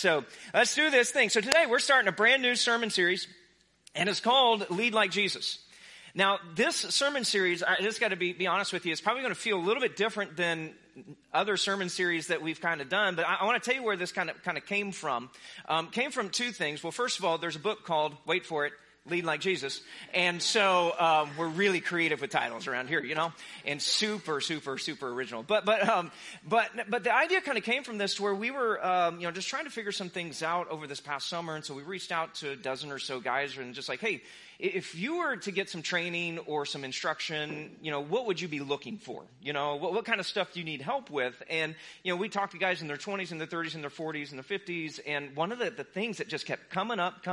So let's do this thing. So today we're starting a brand new sermon series, and it's called Lead Like Jesus. Now, this sermon series, I just got to be honest with you, it's probably going to feel a little bit different than other sermon series that we've kind of done, but I want to tell you where this kind of came from. Came from two things. Well, first of all, there's a book called, wait for it, Lead Like Jesus. And so we're really creative with titles around here, you know, and super original. But the idea kind of came from this to where we were, just trying to figure some things out over this past summer. And so we reached out to a dozen or so guys and just like, hey, if you were to get some training or some instruction, what would you be looking for? What kind of stuff do you need help with? And, we talked to guys in their 20s and their 30s and their 40s and their 50s. And one of the things that just kept coming up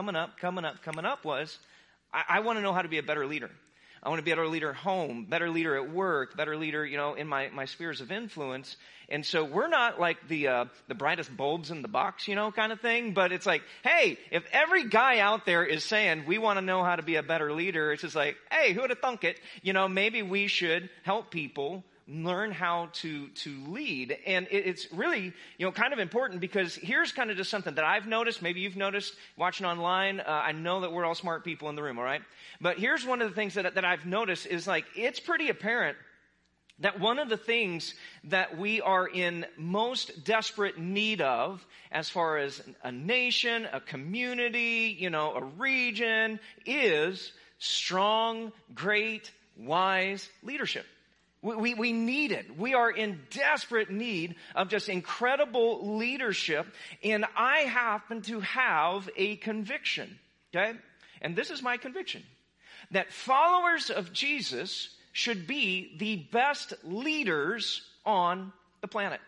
was, I want to know how to be a better leader. I want to be a better leader at home, better leader at work, better leader, in my spheres of influence. And so we're not like the brightest bulbs in the box, kind of thing. But it's like, hey, if every guy out there is saying we want to know how to be a better leader, it's just like, hey, who would have thunk it? Maybe we should help people learn how to lead. And it's really, kind of important because here's kind of just something that I've noticed. Maybe you've noticed watching online. I know that we're all smart people in the room, all right? But here's one of the things that I've noticed is like, it's pretty apparent that one of the things that we are in most desperate need of as far as a nation, a community, a region is strong, great, wise leadership. We need it. We are in desperate need of just incredible leadership. And I happen to have a conviction, okay? And this is my conviction, that followers of Jesus should be the best leaders on the planet.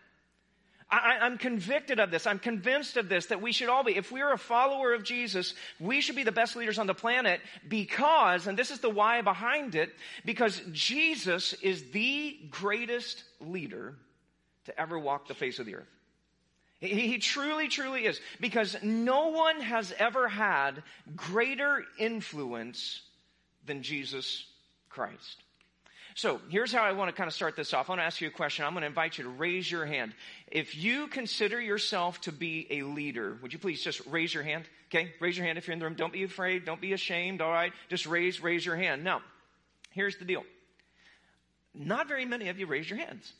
I'm convicted of this. I'm convinced of this, that we should all be. If we're a follower of Jesus, we should be the best leaders on the planet because, and this is the why behind it, because Jesus is the greatest leader to ever walk the face of the earth. He truly is. Because no one has ever had greater influence than Jesus Christ. So here's how I want to kind of start this off. I want to ask you a question. I'm going to invite you to raise your hand. If you consider yourself to be a leader, would you please just raise your hand? Okay, raise your hand if you're in the room. Don't be afraid. Don't be ashamed. All right, just raise your hand. Now, here's the deal. Not very many of you raise your hands.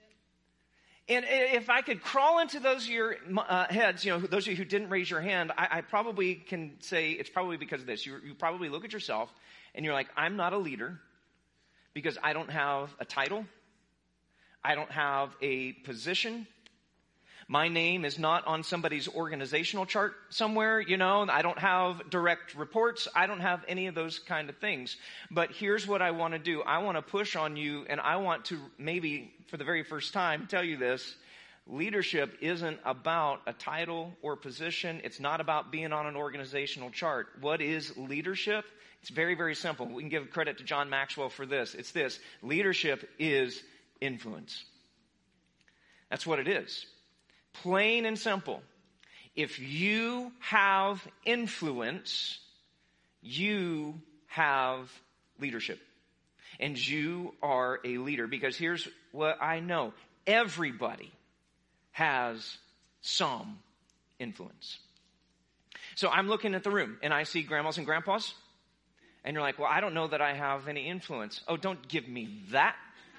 And if I could crawl into those of your heads, those of you who didn't raise your hand, I probably can say it's probably because of this. You probably look at yourself and you're like, I'm not a leader. Because I don't have a title. I don't have a position. My name is not on somebody's organizational chart somewhere, I don't have direct reports. I don't have any of those kind of things. But here's what I want to do. I want to push on you, and I want to maybe for the very first time tell you this. Leadership isn't about a title or position. It's not about being on an organizational chart. What is leadership? It's very, very simple. We can give credit to John Maxwell for this. It's this. Leadership is influence. That's what it is. Plain and simple. If you have influence, you have leadership. And you are a leader. Because here's what I know. Everybody has some influence. So I'm looking at the room and I see grandmas and grandpas. And you're like, well, I don't know that I have any influence. Oh, don't give me that.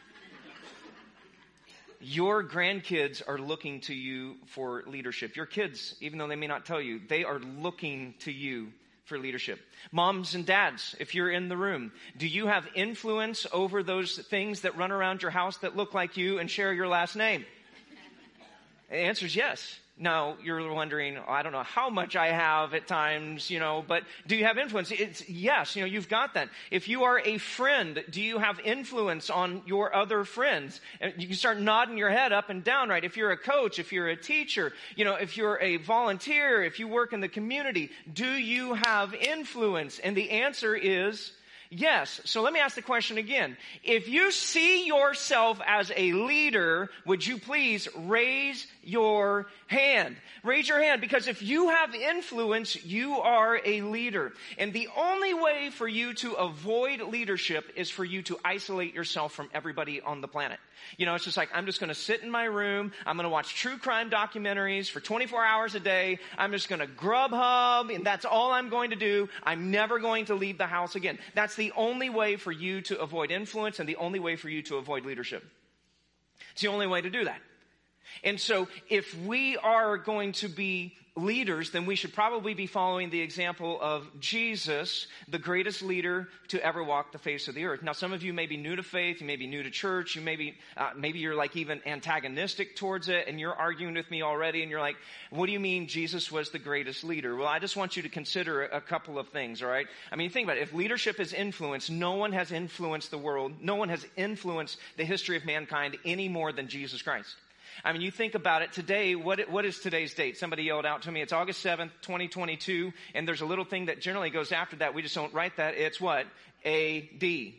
Your grandkids are looking to you for leadership. Your kids, even though they may not tell you, they are looking to you for leadership. Moms and dads, if you're in the room, do you have influence over those things that run around your house that look like you and share your last name? The answer is yes. Now, you're wondering, I don't know how much I have at times, but do you have influence? It's yes, you've got that. If you are a friend, do you have influence on your other friends? And you can start nodding your head up and down, right? If you're a coach, if you're a teacher, if you're a volunteer, if you work in the community, do you have influence? And the answer is Yes. So let me ask the question again. If you see yourself as a leader, would you please raise your hand? Raise your hand, because if you have influence, you are a leader. And the only way for you to avoid leadership is for you to isolate yourself from everybody on the planet. You know, it's just like, I'm just going to sit in my room. I'm going to watch true crime documentaries for 24 hours a day. I'm just going to Grubhub, and that's all I'm going to do. I'm never going to leave the house again. That's the only way for you to avoid influence and the only way for you to avoid leadership. It's the only way to do that. And so if we are going to be leaders, then we should probably be following the example of Jesus, the greatest leader to ever walk the face of the earth. Now, some of you may be new to faith, you may be new to church, you may be, maybe you're like even antagonistic towards it, and you're arguing with me already, and you're like, what do you mean Jesus was the greatest leader? Well, I just want you to consider a couple of things, all right? I mean, think about it. If leadership is influence, no one has influenced the world, no one has influenced the history of mankind any more than Jesus Christ. I mean, you think about it today, what is today's date? Somebody yelled out to me, it's August 7th, 2022, and there's a little thing that generally goes after that. We just don't write that. It's what? A.D.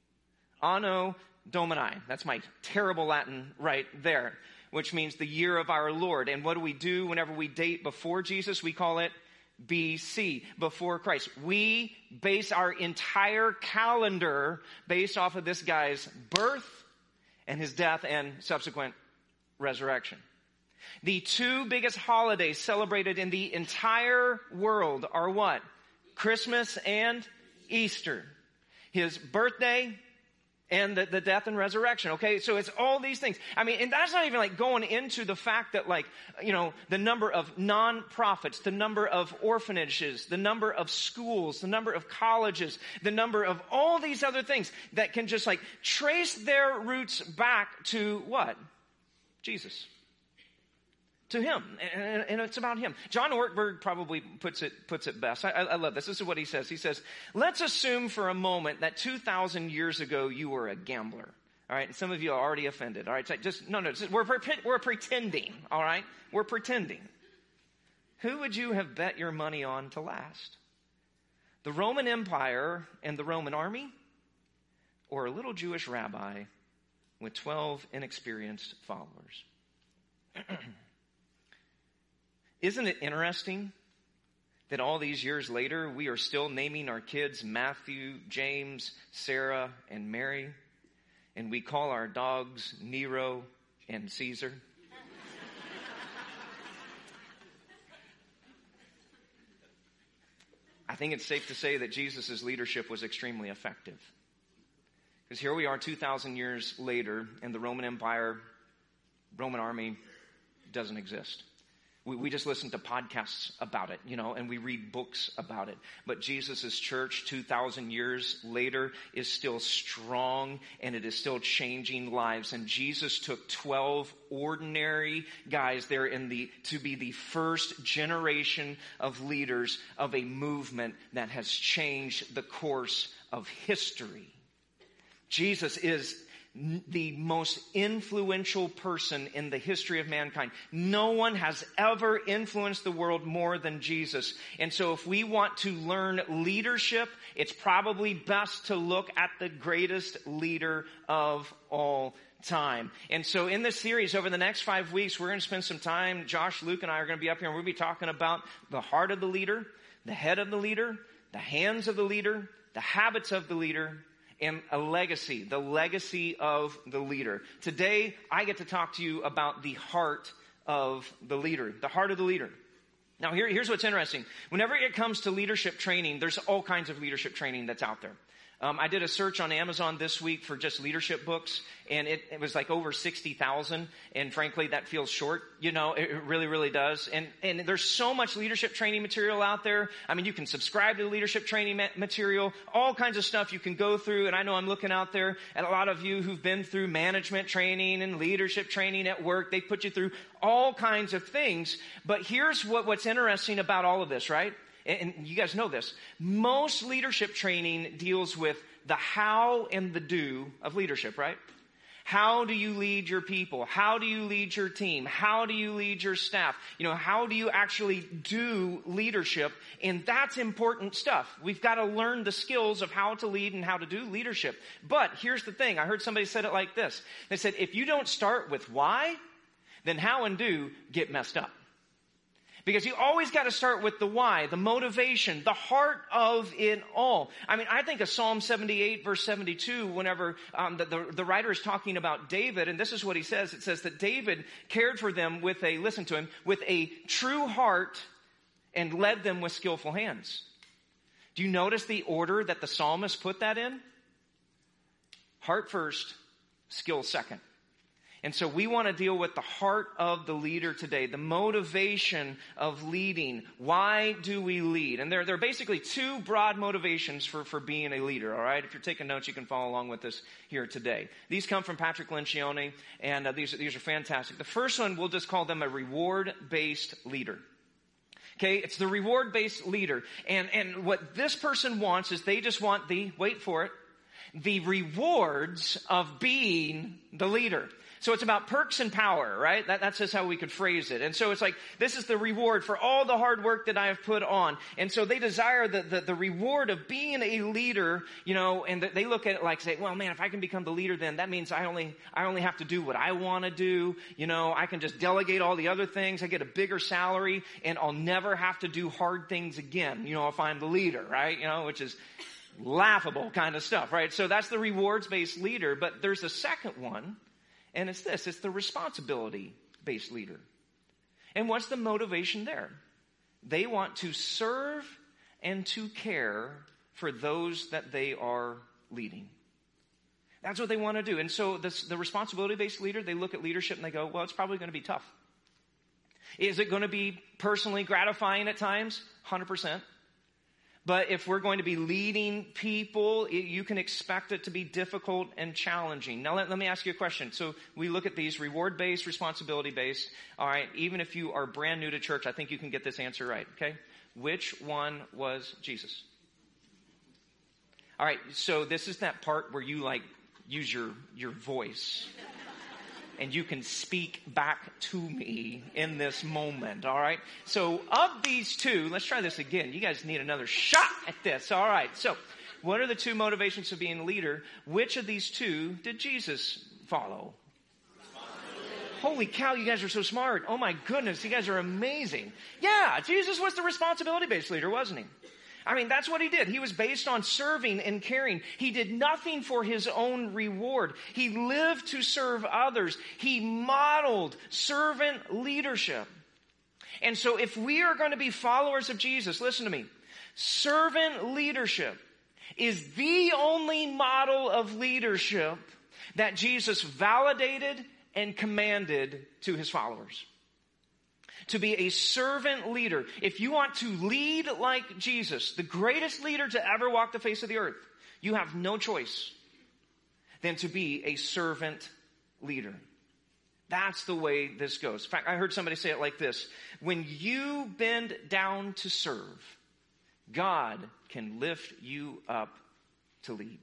Anno Domini. That's my terrible Latin right there, which means the year of our Lord. And what do we do whenever we date before Jesus? We call it BC, before Christ. We base our entire calendar based off of this guy's birth and his death and subsequent resurrection. The two biggest holidays celebrated in the entire world are what? Christmas and Easter. His birthday and the death and resurrection. Okay, so it's all these things. I mean, and that's not even like going into the fact that, like, you know, the number of nonprofits, the number of orphanages, the number of schools, the number of colleges, the number of all these other things that can just like trace their roots back to what? Jesus. To him. And it's about him. John Ortberg probably puts it best. I love this. This is what he says. He says, let's assume for a moment that 2,000 years ago you were a gambler. All right. And some of you are already offended. All right. So we're pretending. All right. We're pretending. Who would you have bet your money on to last? The Roman Empire and the Roman army, or a little Jewish rabbi with 12 inexperienced followers? Isn't it interesting that all these years later, we are still naming our kids Matthew, James, Sarah, and Mary, and we call our dogs Nero and Caesar? I think it's safe to say that Jesus' leadership was extremely effective. Because here we are 2,000 years later, and the Roman Empire, Roman army doesn't exist. We just listen to podcasts about it, you know, and we read books about it. But Jesus' church 2,000 years later is still strong, and it is still changing lives. And Jesus took 12 ordinary guys there to be the first generation of leaders of a movement that has changed the course of history. Jesus is the most influential person in the history of mankind. No one has ever influenced the world more than Jesus. And so if we want to learn leadership, it's probably best to look at the greatest leader of all time. And so in this series, over the next 5 weeks, we're going to spend some time, Josh, Luke, and I are going to be up here, and we'll be talking about the heart of the leader, the head of the leader, the hands of the leader, the habits of the leader, and a legacy, the legacy of the leader. Today, I get to talk to you about the heart of the leader, the heart of the leader. Now, here's what's interesting. Whenever it comes to leadership training, there's all kinds of leadership training that's out there. I did a search on Amazon this week for just leadership books, and it was like over 60,000. And frankly, that feels short. You know, it really, really does. And there's so much leadership training material out there. I mean, you can subscribe to the leadership training material, all kinds of stuff you can go through. And I know I'm looking out there at a lot of you who've been through management training and leadership training at work. They put you through all kinds of things. But here's what's interesting about all of this, right? And you guys know this. Most leadership training deals with the how and the do of leadership, right? How do you lead your people? How do you lead your team? How do you lead your staff? How do you actually do leadership? And that's important stuff. We've got to learn the skills of how to lead and how to do leadership. But here's the thing. I heard somebody said it like this. They said, if you don't start with why, then how and do get messed up. Because you always got to start with the why, the motivation, the heart of it all. I think of Psalm 78 verse 72 whenever the writer is talking about David, and this is what he says. It says that David cared for them with a true heart and led them with skillful hands. Do you notice the order that the psalmist put that in? Heart first, skill second. And so we want to deal with the heart of the leader today, the motivation of leading. Why do we lead? And there are basically two broad motivations for being a leader, all right? If you're taking notes, you can follow along with us here today. These come from Patrick Lencioni, and these are fantastic. The first one, we'll just call them a reward-based leader. Okay, it's the reward-based leader. And what this person wants is they just want wait for it, the rewards of being the leader. So it's about perks and power, right? That's just how we could phrase it. And so it's like, this is the reward for all the hard work that I have put on. And so they desire the reward of being a leader, and they look at it like, say, well, man, if I can become the leader, then that means I only have to do what I want to do. I can just delegate all the other things. I get a bigger salary, and I'll never have to do hard things again, if I'm the leader, right? Which is laughable kind of stuff, right? So that's the rewards-based leader. But there's a second one. And it's the responsibility-based leader. And what's the motivation there? They want to serve and to care for those that they are leading. That's what they want to do. And so the responsibility-based leader, they look at leadership and they go, well, it's probably going to be tough. Is it going to be personally gratifying at times? 100%. But if we're going to be leading people, you can expect it to be difficult and challenging. Now, let me ask you a question. So we look at these reward-based, responsibility-based. All right, even if you are brand new to church, I think you can get this answer right, okay? Which one was Jesus? All right, so this is that part where you, use your voice. And you can speak back to me in this moment, all right? So of these two, let's try this again. You guys need another shot at this, all right? So what are the two motivations of being a leader? Which of these two did Jesus follow? Holy cow, you guys are so smart. Oh my goodness, you guys are amazing. Yeah, Jesus was the responsibility-based leader, wasn't he? That's what he did. He was based on serving and caring. He did nothing for his own reward. He lived to serve others. He modeled servant leadership. And so if we are going to be followers of Jesus, listen to me, servant leadership is the only model of leadership that Jesus validated and commanded to his followers. To be a servant leader. If you want to lead like Jesus, the greatest leader to ever walk the face of the earth, you have no choice than to be a servant leader. That's the way this goes. In fact, I heard somebody say it like this. When you bend down to serve, God can lift you up to lead.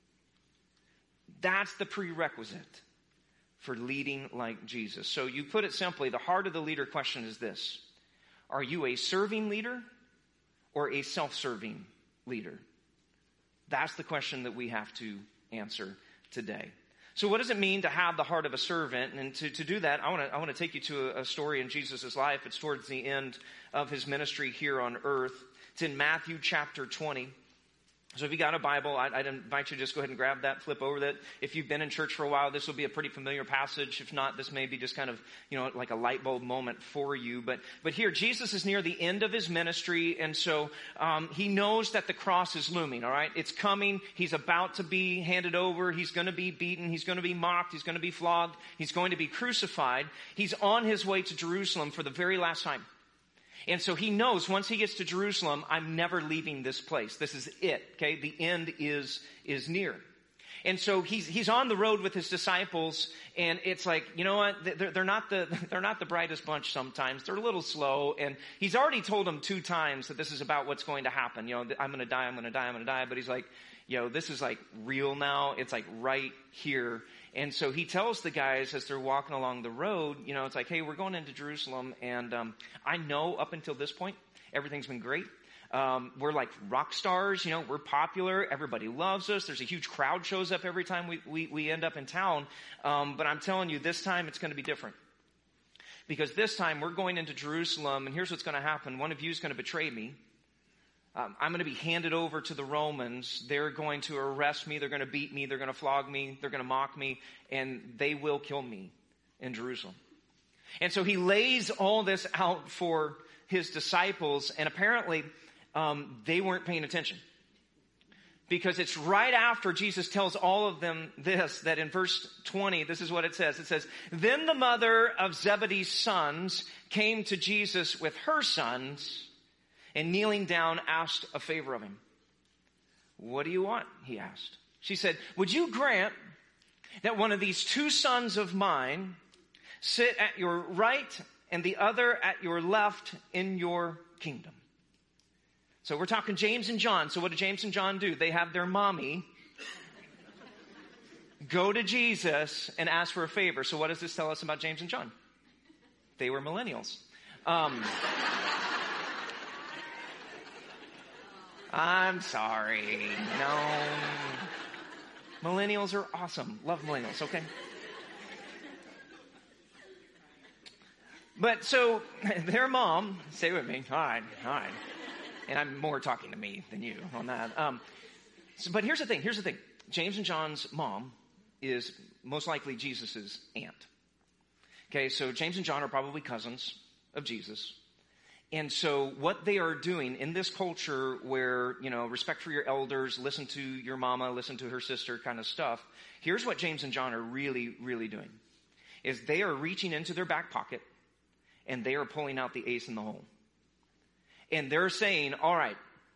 That's the prerequisite for leading like Jesus. So you put it simply, the heart of the leader question is this. Are you a serving leader or a self-serving leader? That's the question that we have to answer today. So what does it mean to have the heart of a servant? And to do that, I want to take you to a story in Jesus' life. It's towards the end of his ministry here on earth. It's in Matthew chapter 20. So if you got a Bible, I'd invite you to just go ahead and grab that, flip over that. If you've been in church for a while, this will be a pretty familiar passage. If not, this may be just kind of, like a light bulb moment for you. But here, Jesus is near the end of his ministry, and so he knows that the cross is looming, all right? It's coming. He's about to be handed over. He's going to be beaten. He's going to be mocked. He's going to be flogged. He's going to be crucified. He's on his way to Jerusalem for the very last time. And so he knows once he gets to Jerusalem, I'm never leaving this place. This is it, okay? The end is near. And so he's on the road with his disciples, and it's like, you know what? They're not the brightest bunch sometimes. They're a little slow, and he's already told them 2 times that this is about what's going to happen. I'm going to die, I'm going to die, I'm going to die. But he's like, this is like real now. It's like right here. And so he tells the guys as they're walking along the road, it's like, hey, we're going into Jerusalem. And I know up until this point, everything's been great. We're like rock stars, we're popular. Everybody loves us. There's a huge crowd shows up every time we end up in town. But I'm telling you, this time it's going to be different. Because this time we're going into Jerusalem, and here's what's going to happen. One of you is going to betray me. I'm going to be handed over to the Romans. They're going to arrest me. They're going to beat me. They're going to flog me. They're going to mock me. And they will kill me in Jerusalem. And so he lays all this out for his disciples. And apparently, they weren't paying attention. Because it's right after Jesus tells all of them this, that in verse 20, this is what it says. It says, then the mother of Zebedee's sons came to Jesus with her sons, and kneeling down asked a favor of him. What do you want? He asked. She said, would you grant that one of these two sons of mine sit at your right and the other at your left in your kingdom? So we're talking James and John. So what do James and John do? They have their mommy go to Jesus and ask for a favor. So what does this tell us about James and John? They were millennials. I'm sorry. No. Millennials are awesome. Love millennials, okay? But so their mom, stay with me. All right. And I'm more talking to me than you on that. But here's the thing. James and John's mom is most likely Jesus' aunt. Okay, so James and John are probably cousins of Jesus. And so what they are doing in this culture where, respect for your elders, listen to your mama, listen to her sister kind of stuff. Here's what James and John are really, really doing. Is they are reaching into their back pocket and they are pulling out the ace in the hole. And they're saying, all right,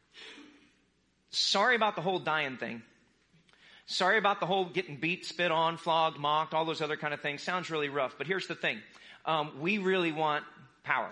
sorry about the whole dying thing. Sorry about the whole getting beat, spit on, flogged, mocked, all those other kind of things. Sounds really rough. But here's the thing. We really want power.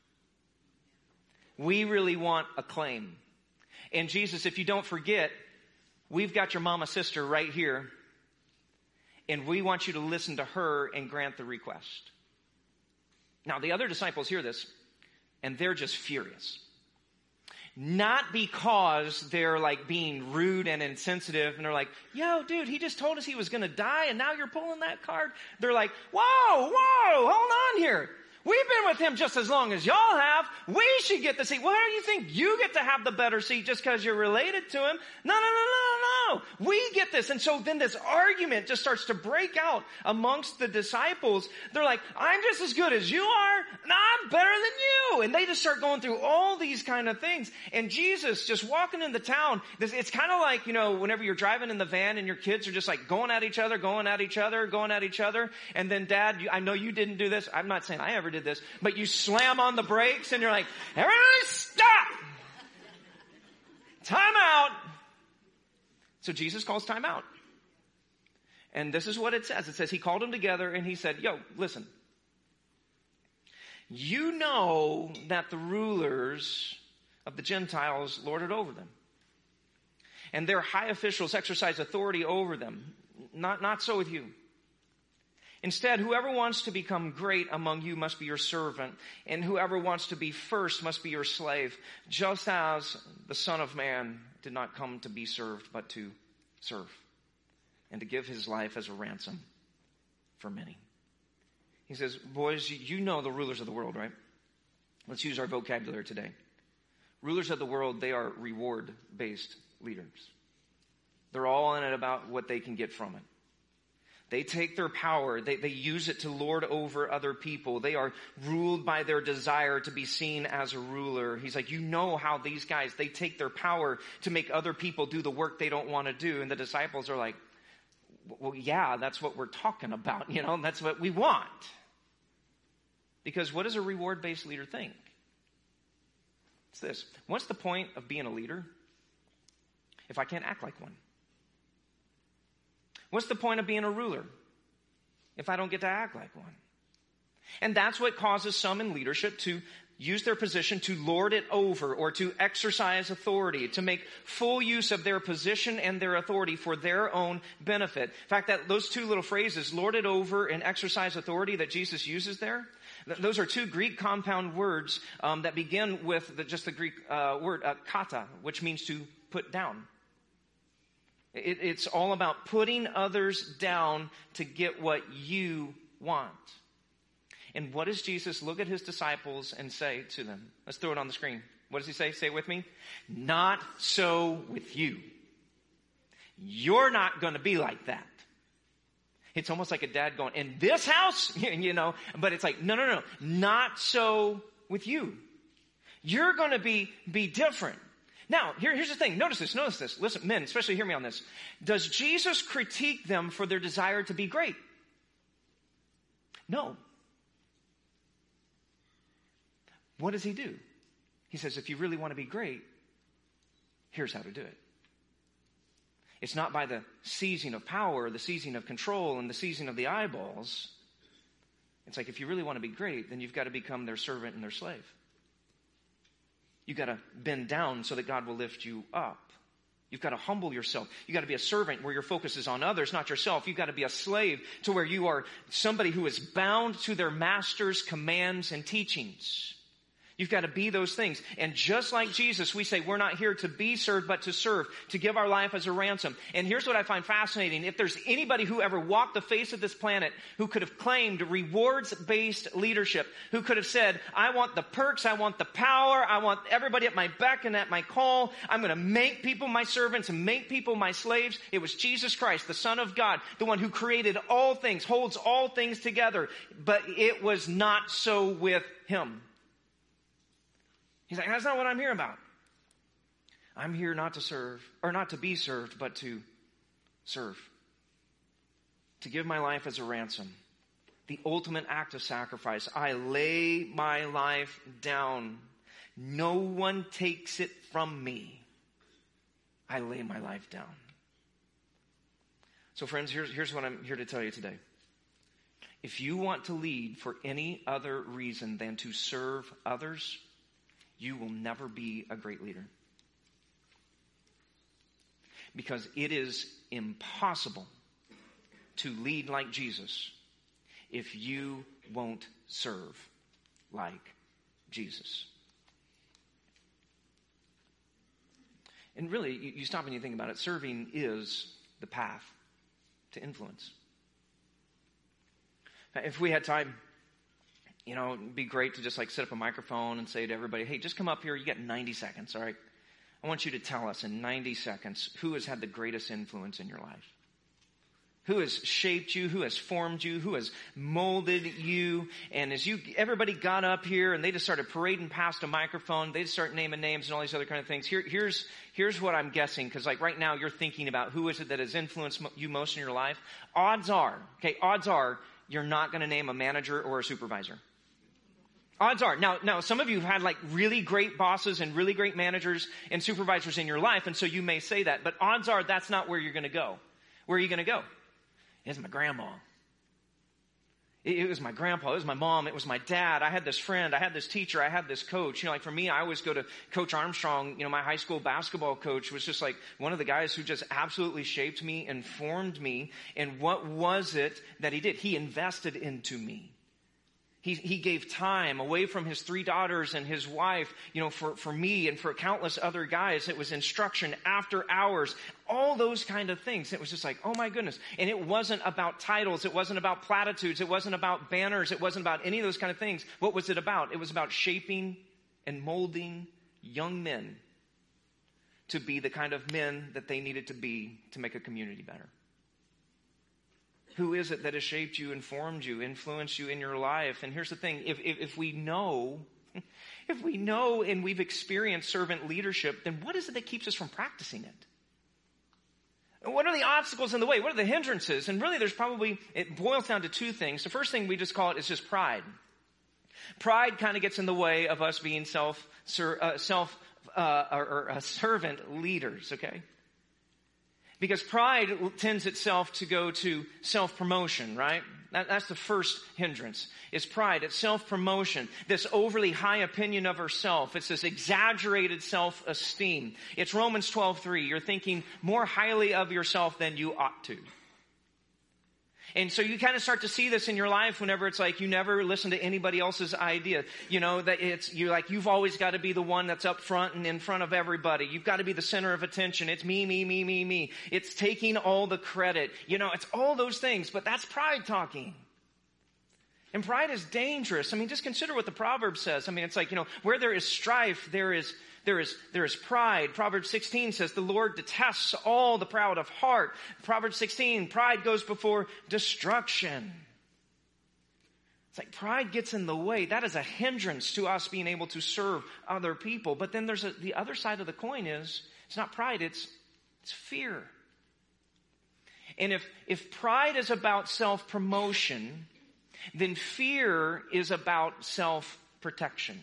We really want acclaim. And Jesus, if you don't forget, we've got your mama sister right here. And we want you to listen to her and grant the request. Now, the other disciples hear this, and they're just furious. Not because they're like being rude and insensitive and they're like, yo, dude, he just told us he was going to die and now you're pulling that card. They're like, whoa, hold on here. We've been with him just as long as y'all have. We should get the seat. Why do you think you get to have the better seat just because you're related to him? No. We get this. And so then this argument just starts to break out amongst the disciples. They're like, I'm just as good as you are, and I'm better than you. And they just start going through all these kind of things. And Jesus just walking into town, it's kind of like, whenever you're driving in the van and your kids are just like going at each other. And then dad, I know you didn't do this. I'm not saying I ever did this, but you slam on the brakes and you're like, everybody stop! Time out! So Jesus calls time out. And this is what it says. It says he called them together and he said, yo, listen. You know that the rulers of the Gentiles lord it over them. And their high officials exercise authority over them. Not so with you. Instead, whoever wants to become great among you must be your servant, and whoever wants to be first must be your slave, just as the Son of Man did not come to be served, but to serve, and to give his life as a ransom for many. He says, boys, you know the rulers of the world, right? Let's use our vocabulary today. Rulers of the world, they are reward-based leaders. They're all in it about what they can get from it. They take their power, they use it to lord over other people. They are ruled by their desire to be seen as a ruler. He's like, you know how these guys, they take their power to make other people do the work they don't want to do. And the disciples are like, well, yeah, that's what we're talking about. That's what we want. Because what does a reward-based leader think? It's this. What's the point of being a leader if I can't act like one? What's the point of being a ruler if I don't get to act like one? And that's what causes some in leadership to use their position to lord it over or to exercise authority, to make full use of their position and their authority for their own benefit. In fact, those two little phrases, lord it over and exercise authority, that Jesus uses there, those are two Greek compound words that begin with just the Greek word kata, which means to put down. It's all about putting others down to get what you want. And what does Jesus look at his disciples and say to them? Let's throw it on the screen. What does he say? Say it with me. Not so with you. You're not going to be like that. It's almost like a dad going, in this house, but it's like, no. Not so with you. You're going to be different. Now, here's the thing. Notice this. Listen, men, especially hear me on this. Does Jesus critique them for their desire to be great? No. What does he do? He says, if you really want to be great, here's how to do it. It's not by the seizing of power, the seizing of control, and the seizing of the eyeballs. It's like, if you really want to be great, then you've got to become their servant and their slave. You've got to bend down so that God will lift you up. You've got to humble yourself. You've got to be a servant where your focus is on others, not yourself. You've got to be a slave to where you are somebody who is bound to their master's commands and teachings. You've got to be those things. And just like Jesus, we say we're not here to be served, but to serve, to give our life as a ransom. And here's what I find fascinating. If there's anybody who ever walked the face of this planet who could have claimed rewards-based leadership, who could have said, I want the perks, I want the power, I want everybody at my beck and at my call, I'm going to make people my servants and make people my slaves, it was Jesus Christ, the Son of God, the one who created all things, holds all things together. But it was not so with him. He's like, that's not what I'm here about. I'm here not to serve, or not to be served, but to serve. To give my life as a ransom. The ultimate act of sacrifice. I lay my life down. No one takes it from me. I lay my life down. So friends, here's what I'm here to tell you today. If you want to lead for any other reason than to serve others, you will never be a great leader. Because it is impossible to lead like Jesus if you won't serve like Jesus. And really, you stop and you think about it, serving is the path to influence. If we had time, it'd be great to just set up a microphone and say to everybody, hey, just come up here. You got 90 seconds, all right? I want you to tell us in 90 seconds who has had the greatest influence in your life. Who has shaped you, who has formed you, who has molded you. And as everybody got up here and they just started parading past a microphone, they just start naming names and all these other kind of things. Here's what I'm guessing, because right now you're thinking about who is it that has influenced you most in your life. Odds are you're not going to name a manager or a supervisor. Odds are. Now, some of you have had really great bosses and really great managers and supervisors in your life, and so you may say that, but odds are that's not where you're going to go. Where are you going to go? It's my grandma. It was my grandpa. It was my mom. It was my dad. I had this friend. I had this teacher. I had this coach. For me, I always go to Coach Armstrong. My high school basketball coach was just one of the guys who just absolutely shaped me and formed me. And what was it that he did? He invested into me. He gave time away from his 3 daughters and his wife, for me and for countless other guys. It was instruction after hours, all those kind of things. It was just oh my goodness. And it wasn't about titles. It wasn't about platitudes. It wasn't about banners. It wasn't about any of those kind of things. What was it about? It was about shaping and molding young men to be the kind of men that they needed to be to make a community better. Who is it that has shaped you, informed you, influenced you in your life? And here's the thing, if we know and we've experienced servant leadership, then what is it that keeps us from practicing it? What are the obstacles in the way? What are the hindrances? And really it boils down to 2 things. The first thing we just call it is just pride. Pride kind of gets in the way of us being servant leaders, okay? Because pride tends itself to go to self-promotion, right? That's the first hindrance. It's pride. It's self-promotion. This overly high opinion of herself. It's this exaggerated self-esteem. It's Romans 12:3. You're thinking more highly of yourself than you ought to. And so you kind of start to see this in your life whenever it's like you never listen to anybody else's idea. You know, that you've always got to be the one that's up front and in front of everybody. You've got to be the center of attention. It's me, me, me, me, me. It's taking all the credit. You know, it's all those things, but that's pride talking. And pride is dangerous. I mean, just consider what the proverb says. I mean, it's like, you know, where there is strife, there is pride. Proverbs 16 says, the Lord detests all the proud of heart. Proverbs 16, pride goes before destruction. It's like pride gets in the way. That is a hindrance to us being able to serve other people. But then there's the other side of the coin is, it's not pride, it's fear. And if pride is about self-promotion, then fear is about self-protection.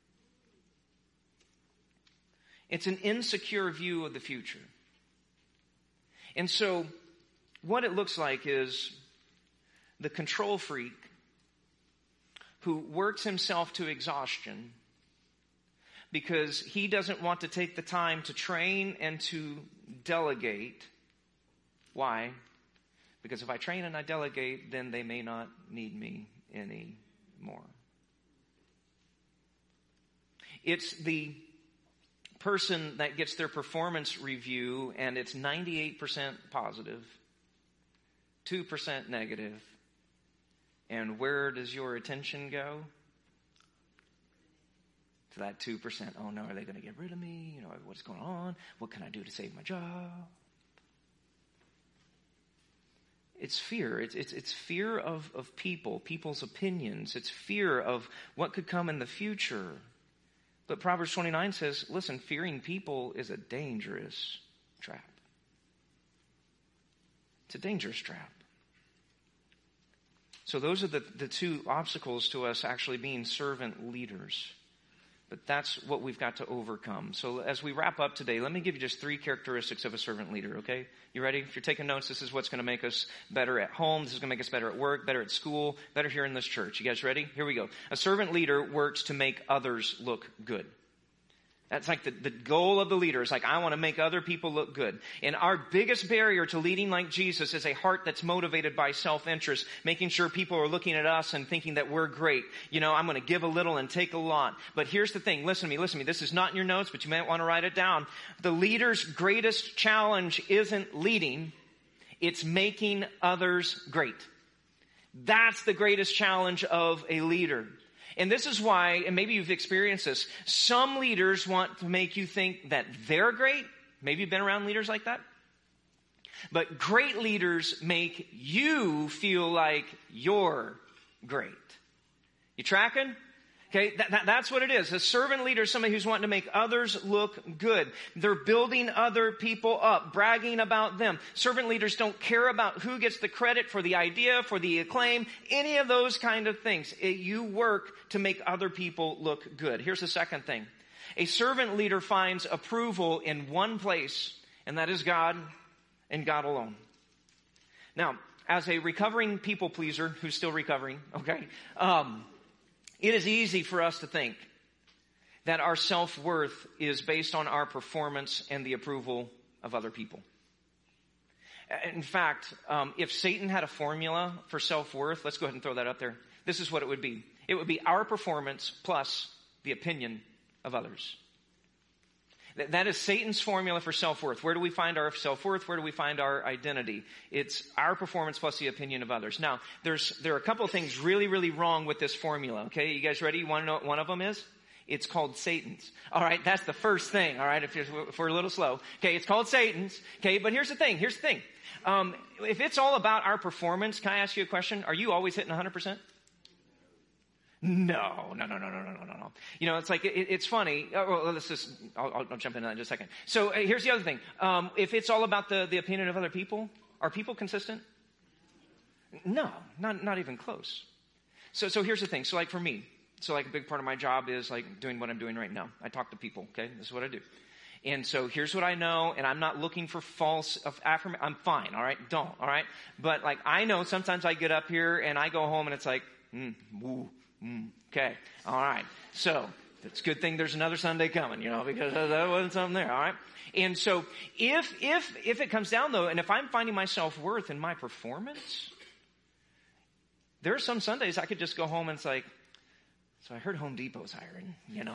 It's an insecure view of the future. And so what it looks like is the control freak who works himself to exhaustion because he doesn't want to take the time to train and to delegate. Why? Because if I train and I delegate, then they may not need me anymore. It's the person that gets their performance review and it's 98% positive, 2% negative. And where does your attention go? To that 2%. Oh no, are they going to get rid of me? You know, what's going on? What can I do to save my job? It's fear. It's fear of people, people's opinions. It's fear of what could come in the future. But Proverbs 29 says, listen, fearing people is a dangerous trap. It's a dangerous trap. So those are the two obstacles to us actually being servant leaders. But that's what we've got to overcome. So as we wrap up today, let me give you just 3 characteristics of a servant leader, okay? You ready? If you're taking notes, this is what's going to make us better at home. This is going to make us better at work, better at school, better here in this church. You guys ready? Here we go. A servant leader works to make others look good. That's like the goal of the leader is like, I want to make other people look good. And our biggest barrier to leading like Jesus is a heart that's motivated by self-interest, making sure people are looking at us and thinking that we're great. You know, I'm going to give a little and take a lot. But here's the thing. Listen to me. This is not in your notes, but you might want to write it down. The leader's greatest challenge isn't leading. It's making others great. That's the greatest challenge of a leader. And this is why, and maybe you've experienced this, some leaders want to make you think that they're great. Maybe you've been around leaders like that. But great leaders make you feel like you're great. You tracking? Okay, that's what it is. A servant leader is somebody who's wanting to make others look good. They're building other people up, bragging about them. Servant leaders don't care about who gets the credit for the idea, for the acclaim, any of those kind of things. You work to make other people look good. Here's the second thing. A servant leader finds approval in one place, and that is God and God alone. Now, as a recovering people pleaser who's still recovering, okay, it is easy for us to think that our self-worth is based on our performance and the approval of other people. In fact, if Satan had a formula for self-worth, let's go ahead and throw that up there. This is what it would be. It would be our performance plus the opinion of others. That is Satan's formula for self-worth. Where do we find our self-worth? Where do we find our identity? It's our performance plus the opinion of others. Now, there are a couple of things really, really wrong with this formula. Okay, you guys ready? You want to know what one of them is? It's called Satan's. All right, that's the first thing. All right, if we're a little slow. Okay, it's called Satan's. Okay, but here's the thing. If it's all about our performance, can I ask you a question? Are you always hitting 100%? No. You know, it's like, it's funny. Well, I'll jump into that in just a second. So here's the other thing. If it's all about the opinion of other people, are people consistent? No, not even close. So here's the thing. So like for me, a big part of my job is like doing what I'm doing right now. I talk to people, okay? This is what I do. And so here's what I know, and I'm not looking for false affirmation. I'm fine, all right? Don't, all right? But like, I know sometimes I get up here and I go home and it's like, okay, all right. So it's a good thing there's another Sunday coming, because there wasn't something there, all right? And so if it comes down though, and if I'm finding my self-worth in my performance, there are some Sundays I could just go home and it's like, so I heard Home Depot's hiring, and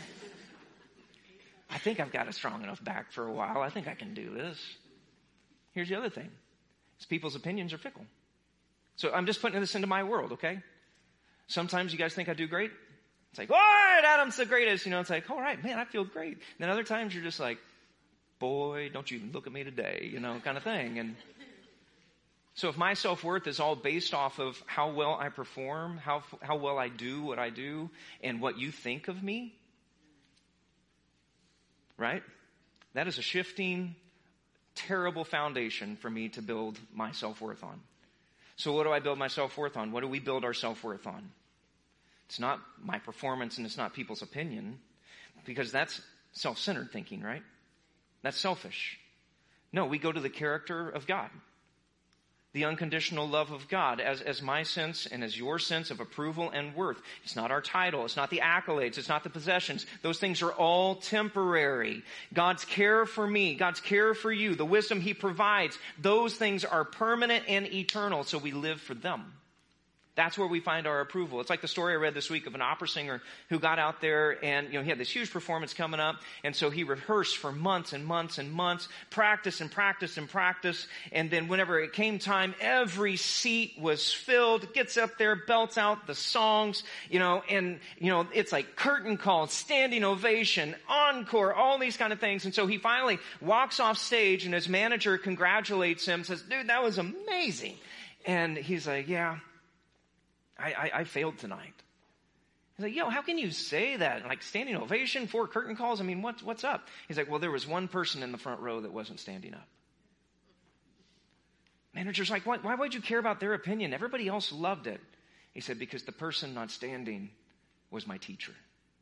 I think I've got a strong enough back for a while. I think I can do this. Here's the other thing. Is people's opinions are fickle. So I'm just putting this into my world, okay? Sometimes you guys think I do great. It's like, all right, Adam's the greatest. It's like, all right, man, I feel great. And then other times you're just like, boy, don't you even look at me today, kind of thing. And so if my self-worth is all based off of how well I perform, how well I do what I do, and what you think of me, right? That is a shifting, terrible foundation for me to build my self-worth on. So what do I build my self-worth on? What do we build our self-worth on? It's not my performance and it's not people's opinion, because that's self-centered thinking, right? That's selfish. No, we go to the character of God. The unconditional love of God as my sense and as your sense of approval and worth. It's not our title. It's not the accolades. It's not the possessions. Those things are all temporary. God's care for me, God's care for you, the wisdom He provides, those things are permanent and eternal, so we live for them. That's where we find our approval. It's like the story I read this week of an opera singer who got out there and, he had this huge performance coming up. And so he rehearsed for months and months and months, practice and practice and practice. And then whenever it came time, every seat was filled, gets up there, belts out the songs, it's like curtain call, standing ovation, encore, all these kind of things. And so he finally walks off stage and his manager congratulates him, says, dude, that was amazing. And he's like, yeah. I failed tonight. He's like, how can you say that? Like standing ovation, 4 curtain calls? I mean, what's up? He's like, well, there was one person in the front row that wasn't standing up. Manager's like, why would you care about their opinion? Everybody else loved it. He said, because the person not standing was my teacher.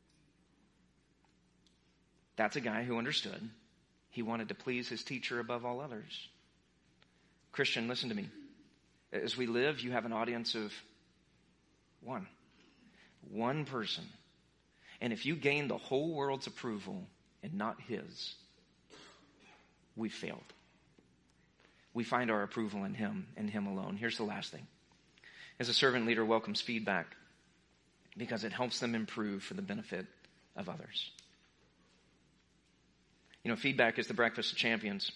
That's a guy who understood. He wanted to please his teacher above all others. Christian, listen to me. As we live, you have an audience of one person. And if you gain the whole world's approval and not His, we failed. We find our approval in Him and Him alone. Here's the last thing. As a servant leader welcomes feedback because it helps them improve for the benefit of others. Feedback is the breakfast of champions.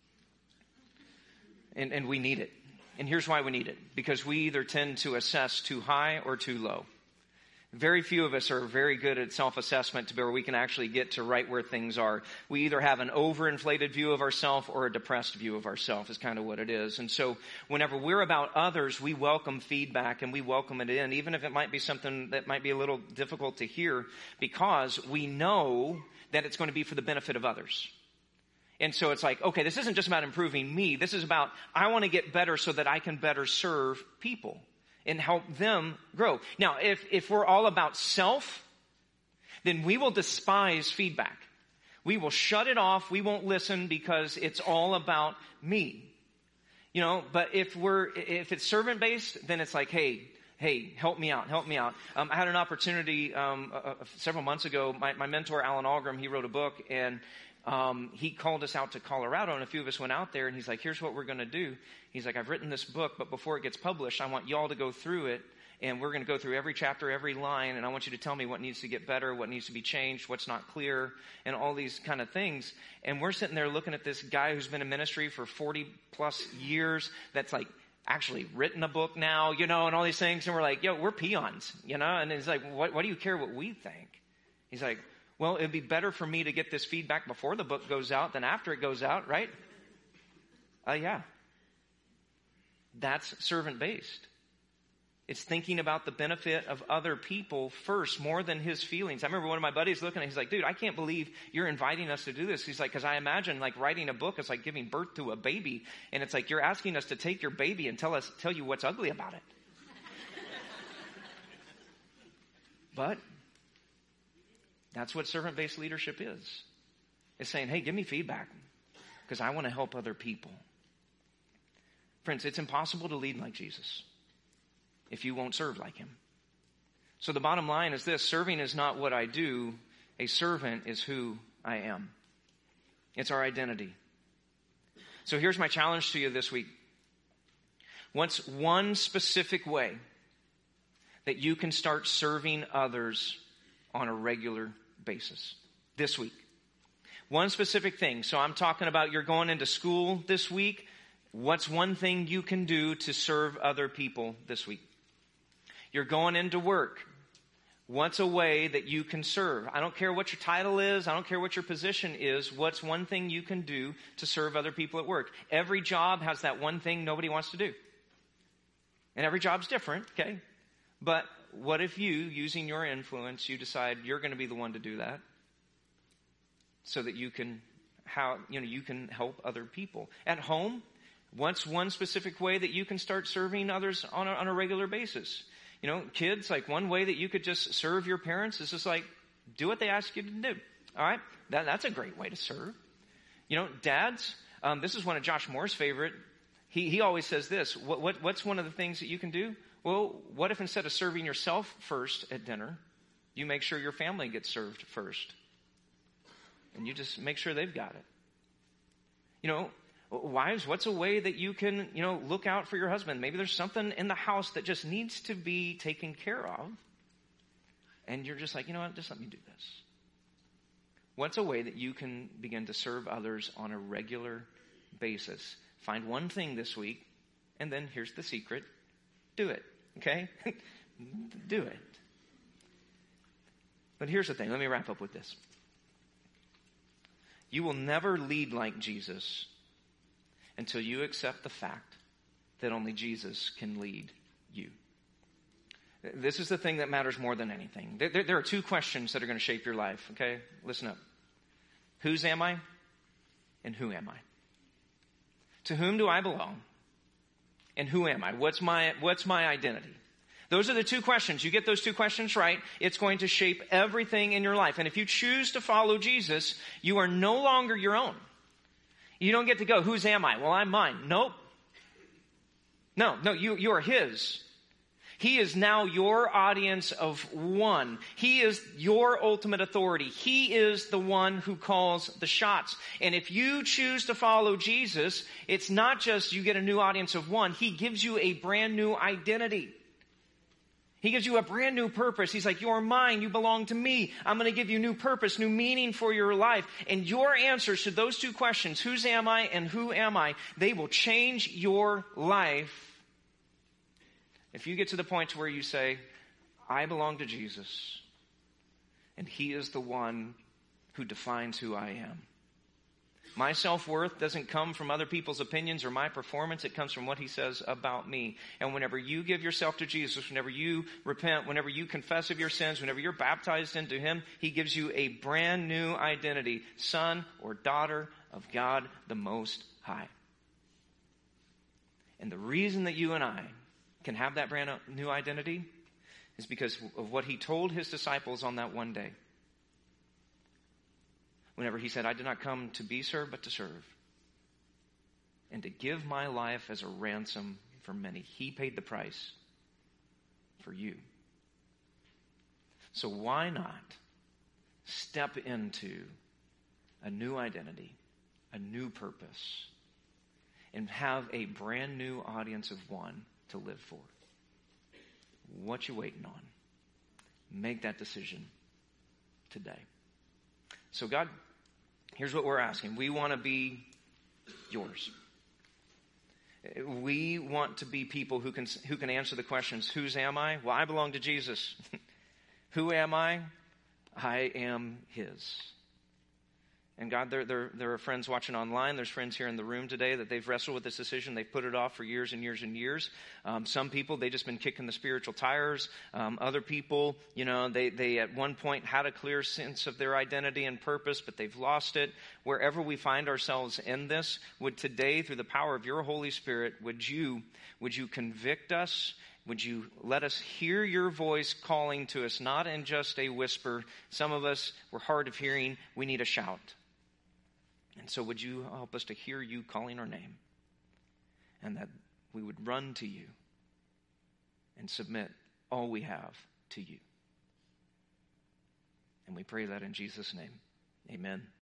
And we need it. And here's why we need it. Because we either tend to assess too high or too low. Very few of us are very good at self-assessment to where we can actually get to right where things are. We either have an overinflated view of ourselves or a depressed view of ourselves is kind of what it is. And so whenever we're about others, we welcome feedback and we welcome it in, even if it might be something that might be a little difficult to hear, because we know that it's going to be for the benefit of others. And so it's like, okay, this isn't just about improving me. This is about, I want to get better so that I can better serve people and help them grow. Now, if we're all about self, then we will despise feedback. We will shut it off. We won't listen because it's all about me. But if it's servant-based, then it's like, hey, help me out. I had an opportunity several months ago. My mentor, Alan Algram, he wrote a book, and he called us out to Colorado, and a few of us went out there, and he's like, here's what we're going to do. He's like, I've written this book, but before it gets published, I want y'all to go through it, and we're going to go through every chapter, every line, and I want you to tell me what needs to get better, what needs to be changed, what's not clear, and all these kind of things. And we're sitting there looking at this guy who's been in ministry for 40 plus years that's like actually written a book now, and all these things, and we're like, we're peons, and he's like, what do you care what we think? He's like, well, it'd be better for me to get this feedback before the book goes out than after it goes out, right? Yeah. That's servant-based. It's thinking about the benefit of other people first, more than his feelings. I remember one of my buddies looking at it, he's like, dude, I can't believe you're inviting us to do this. He's like, because I imagine like writing a book is like giving birth to a baby. And it's like, you're asking us to take your baby and tell you what's ugly about it. But that's what servant-based leadership is. is saying, hey, give me feedback because I want to help other people. Friends, it's impossible to lead like Jesus if you won't serve like him. So the bottom line is this: serving is not what I do. A servant is who I am. It's our identity. So here's my challenge to you this week. What's one specific way that you can start serving others on a regular basis this week? One specific thing. So I'm talking about you're going into school this week. What's one thing you can do to serve other people this week? You're going into work. What's a way that you can serve? I don't care what your title is. I don't care what your position is. What's one thing you can do to serve other people at work? Every job has that one thing nobody wants to do. And every job's different, okay? But what if you, using your influence, you decide you're going to be the one to do that so that you can help other people? At home, what's one specific way that you can start serving others on a regular basis? Kids, like one way that you could just serve your parents is just like, do what they ask you to do. All right? That's a great way to serve. Dads, this is one of Josh Moore's favorite. He always says this: what's one of the things that you can do? Well, what if instead of serving yourself first at dinner, you make sure your family gets served first? And you just make sure they've got it. Wives, what's a way that you can, look out for your husband? Maybe there's something in the house that just needs to be taken care of. And you're just like, you know what, just let me do this. What's a way that you can begin to serve others on a regular basis? Find one thing this week, and then here's the secret. Do it, okay? Do it. But here's the thing. Let me wrap up with this. You will never lead like Jesus until you accept the fact that only Jesus can lead you. This is the thing that matters more than anything. There are two questions that are going to shape your life, okay? Listen up. Whose am I? And who am I? To whom do I belong? And who am I? What's my identity? Those are the two questions. You get those two questions right, it's going to shape everything in your life. And if you choose to follow Jesus, you are no longer your own. You don't get to go, whose am I? Well, I'm mine. Nope. No, you are his. He is now your audience of one. He is your ultimate authority. He is the one who calls the shots. And if you choose to follow Jesus, it's not just you get a new audience of one. He gives you a brand new identity. He gives you a brand new purpose. He's like, you're mine. You belong to me. I'm going to give you new purpose, new meaning for your life. And your answers to those two questions, whose am I and who am I, they will change your life. If you get to the point to where you say, I belong to Jesus, and he is the one who defines who I am. My self-worth doesn't come from other people's opinions or my performance. It comes from what he says about me. And whenever you give yourself to Jesus, whenever you repent, whenever you confess of your sins, whenever you're baptized into him, he gives you a brand new identity, son or daughter of God the Most High. And the reason that you and I can have that brand new identity is because of what he told his disciples on that one day. Whenever he said, I did not come to be served, but to serve. And to give my life as a ransom for many. He paid the price for you. So why not step into a new identity, a new purpose, and have a brand new audience of one to live for? What you waiting on? Make that decision today. So God, here's what we're asking. We want to be yours. We want to be people who can answer the questions, whose am I? Well, I belong to Jesus. Who am I? I am his. And God, there are friends watching online. There's friends here in the room today that they've wrestled with this decision. They've put it off for years and years and years. Some people, they've just been kicking the spiritual tires. Other people, they at one point had a clear sense of their identity and purpose, but they've lost it. Wherever we find ourselves in this, would today, through the power of your Holy Spirit, would you convict us? Would you let us hear your voice calling to us, not in just a whisper? Some of us, we're hard of hearing. We need a shout. And so would you help us to hear you calling our name, and that we would run to you and submit all we have to you. And we pray that in Jesus' name. Amen.